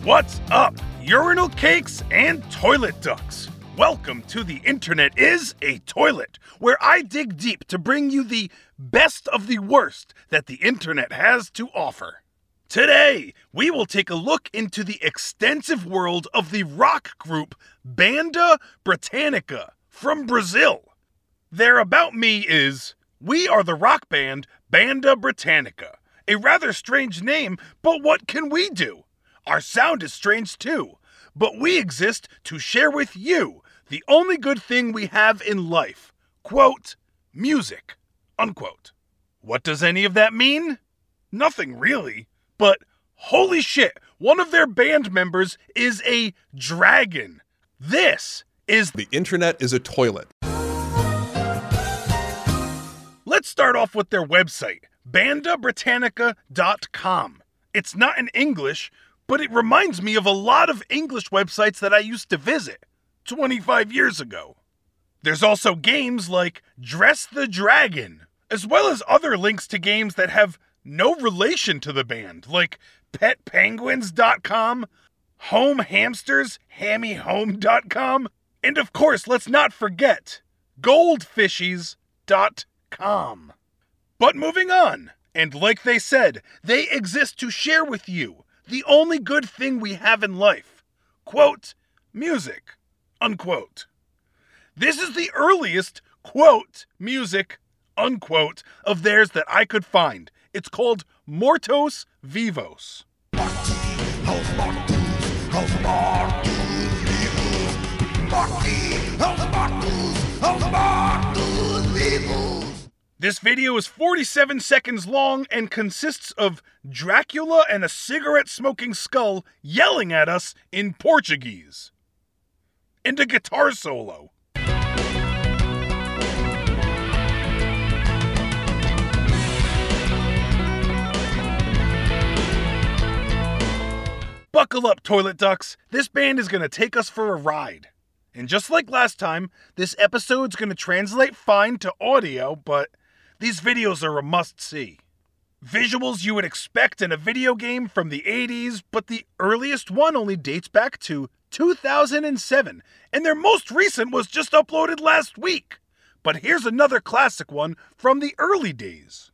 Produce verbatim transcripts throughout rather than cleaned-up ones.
What's up, urinal cakes and toilet ducks? Welcome to The Internet is a Toilet, where I dig deep to bring you the best of the worst that the internet has to offer. Today, we will take a look into the extensive world of the rock group Banda Brittanica from Brazil. Their about me is, we are the rock band Banda Brittanica. A rather strange name, but what can we do? Our sound is strange too, but we exist to share with you the only good thing we have in life. Quote, music, unquote. What does any of that mean? Nothing really, but holy shit, one of their band members is a dragon. This is The Internet is a Toilet. Let's start off with their website, banda brittanica dot com. It's not in English, but it reminds me of a lot of English websites that I used to visit twenty-five years ago. There's also games like Dress the Dragon, as well as other links to games that have no relation to the band, like pet penguins dot com, home hamsters hammy home dot com, and of course, let's not forget goldfishies dot com. But moving on, and like they said, they exist to share with you the only good thing we have in life. Quote, music, unquote. This is the earliest, quote, music, unquote, of theirs that I could find. It's called Mortos Vivos. This video is forty-seven seconds long and consists of Dracula and a cigarette-smoking skull yelling at us in Portuguese. And a guitar solo. Buckle up, toilet ducks. This band is going to take us for a ride. And just like last time, this episode's going to translate fine to audio, but these videos are a must-see. Visuals you would expect in a video game from the eighties, but the earliest one only dates back to two thousand seven, and their most recent was just uploaded last week. But here's another classic one from the early days.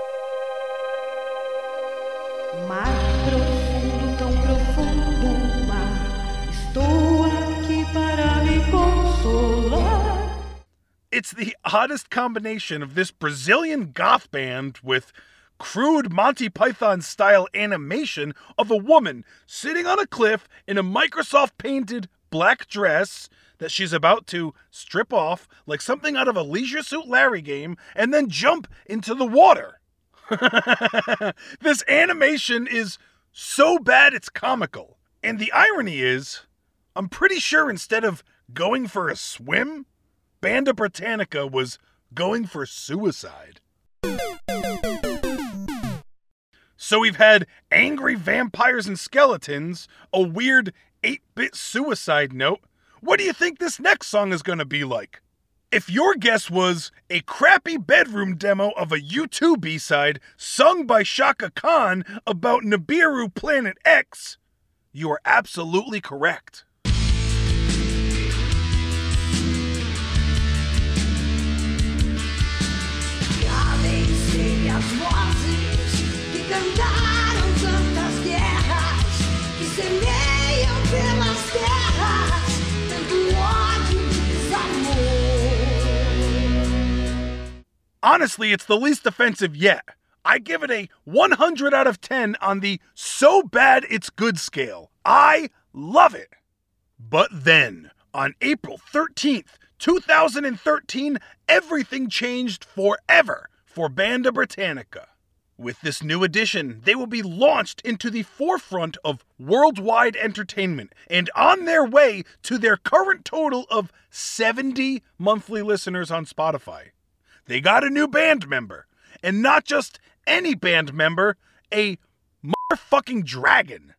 Mar profundo, tão profundo mar, estou aqui para me consolar. It's the oddest combination of this Brazilian goth band with crude Monty Python-style animation of a woman sitting on a cliff in a Microsoft-painted black dress that she's about to strip off like something out of a Leisure Suit Larry game and then jump into the water. This animation is so bad it's comical. And the irony is, I'm pretty sure instead of going for a swim, Banda Brittanica was going for suicide. So we've had angry vampires and skeletons, a weird eight-bit suicide note. What do you think this next song is going to be like? If your guess was a crappy bedroom demo of a U two B-side sung by Shaka Khan about Nibiru Planet X, you are absolutely correct. Honestly, it's the least offensive yet. I give it a one hundred out of ten on the so bad it's good scale. I love it. But then, on April thirteenth, two thousand thirteen, everything changed forever for Banda Brittanica. With this new edition, they will be launched into the forefront of worldwide entertainment and on their way to their current total of seventy monthly listeners on Spotify. They got a new band member, and not just any band member, a motherfucking dragon.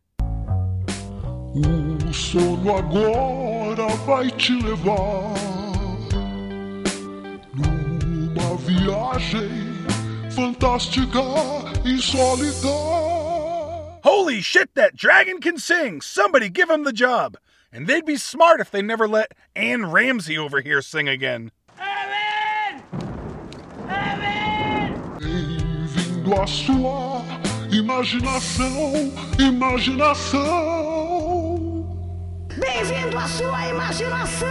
O sono agora vai te levar numa viagem fantástica, insólita. Hold Holy shit, that dragon can sing! Somebody give him the job! And they'd be smart if they never let Anne Ramsey over here sing again. Evan! Evan! Bem-vindo à sua imaginação, imaginação. Bem-vindo à sua imaginação!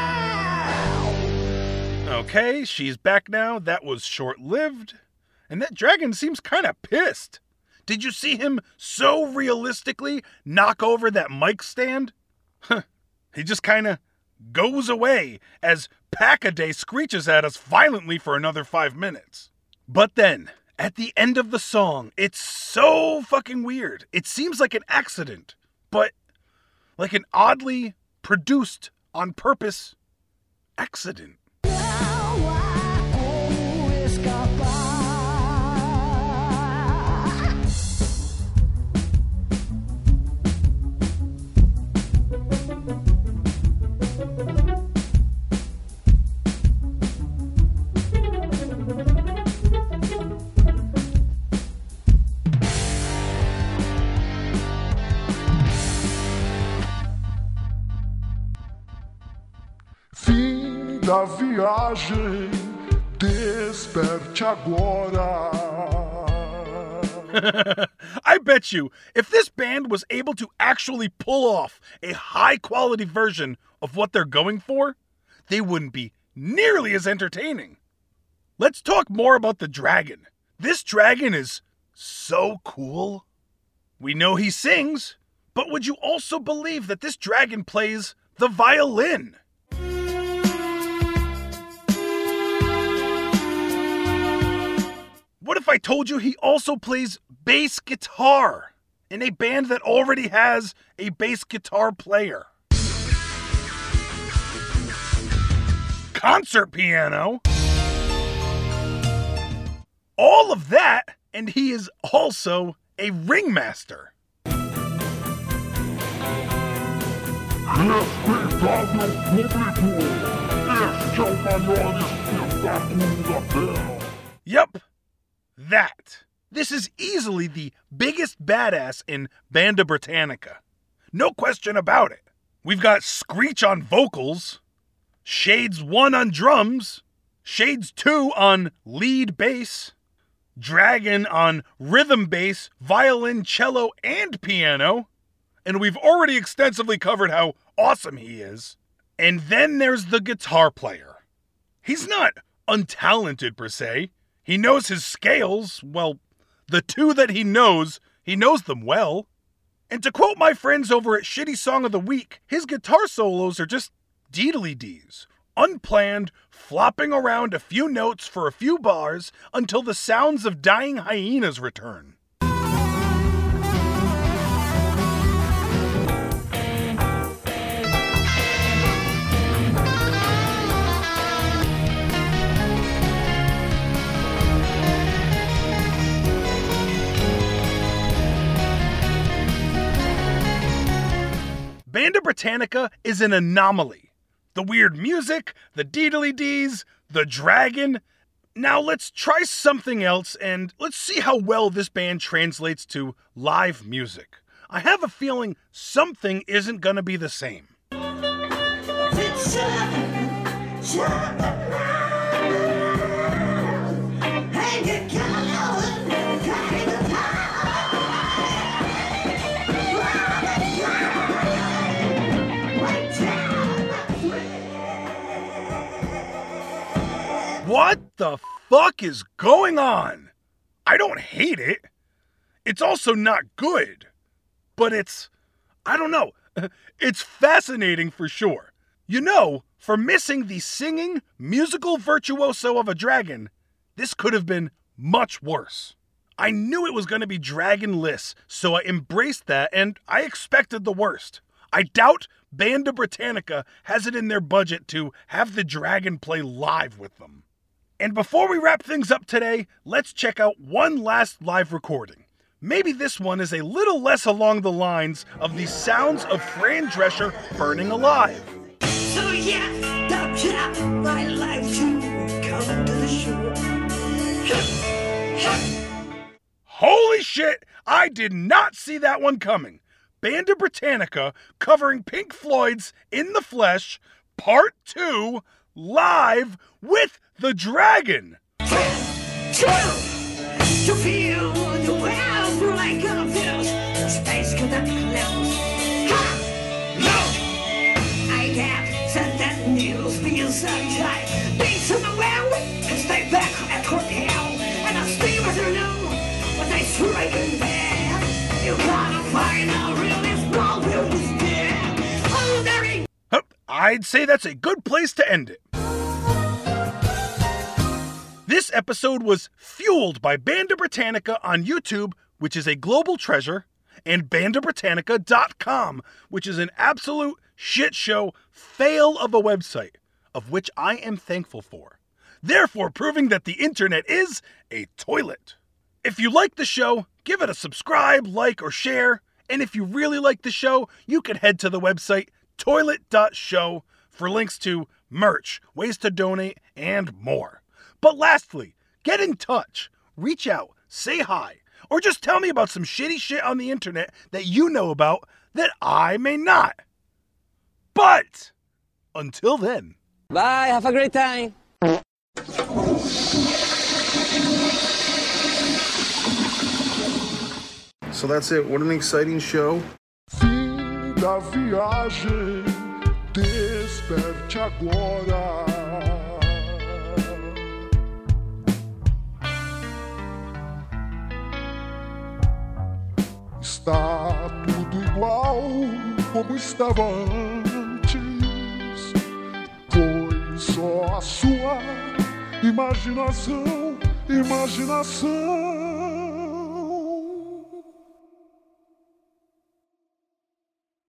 Okay, she's back now. That was short-lived. And that dragon seems kind of pissed. Did you see him so realistically knock over that mic stand? Huh. He just kind of goes away as Pack-A-Day screeches at us violently for another five minutes. But then, at the end of the song, it's so fucking weird. It seems like an accident, but like an oddly produced on purpose accident. Fim da viagem, desperte agora. I bet you, if this band was able to actually pull off a high-quality version of what they're going for, they wouldn't be nearly as entertaining. Let's talk more about the dragon. This dragon is so cool. We know he sings, but would you also believe that this dragon plays the violin? What if I told you he also plays bass guitar in a band that already has a bass guitar player? Concert piano. All of that, and he is also a ringmaster. Respeitável público, este é o maior espetáculo da Terra. Yup, that. This is easily the biggest badass in Banda Britannica. No question about it. We've got Screech on vocals, Shades one on drums, Shades two on lead bass, Dragon on rhythm bass, violin, cello, and piano. And we've already extensively covered how awesome he is. And then there's the guitar player. He's not untalented per se. He knows his scales. Well, the two that he knows, he knows them well. And to quote my friends over at Shitty Song of the Week, his guitar solos are just deedly-dees. Unplanned, flopping around a few notes for a few bars until the sounds of dying hyenas return. Banda Britannica is an anomaly. The weird music, the deedly-dees, the dragon. Now let's try something else and let's see how well this band translates to live music. I have a feeling something isn't gonna be the same. What the fuck is going on? I don't hate it. It's also not good. But it's, I don't know, it's fascinating for sure. You know, for missing the singing, musical virtuoso of a dragon, this could have been much worse. I knew it was going to be dragonless, so I embraced that and I expected the worst. I doubt Banda Britannica has it in their budget to have the dragon play live with them. And before we wrap things up today, let's check out one last live recording. Maybe this one is a little less along the lines of the sounds of Fran Drescher burning alive. So yes, the chap I like to come to the shore. Holy shit! I did not see that one coming. Banda Britannica covering Pink Floyd's In the Flesh, Part two, live with the Dragon. To feel the world like a fish, space cannot close. Ha! No! I have said that news being sunshine. Beats in the well, and stay back at court hell. And I stay with her new, but they strike in there. You gotta find out really small buildings there. Oh, there he... I'd say that's a good place to end it. This episode was fueled by Banda Britannica on YouTube, which is a global treasure, and Banda Britannica dot com, which is an absolute shit show fail of a website, of which I am thankful for, therefore proving that the internet is a toilet. If you like the show, give it a subscribe, like, or share, and if you really like the show, you can head to the website toilet dot show for links to merch, ways to donate, and more. But lastly, get in touch, reach out, say hi, or just tell me about some shitty shit on the internet that you know about that I may not. But until then. Bye, have a great time. So that's it. What an exciting show. Fim da viagem, desperte agora. Está tudo igual como estava antes. Foi só a sua imaginação, imaginação.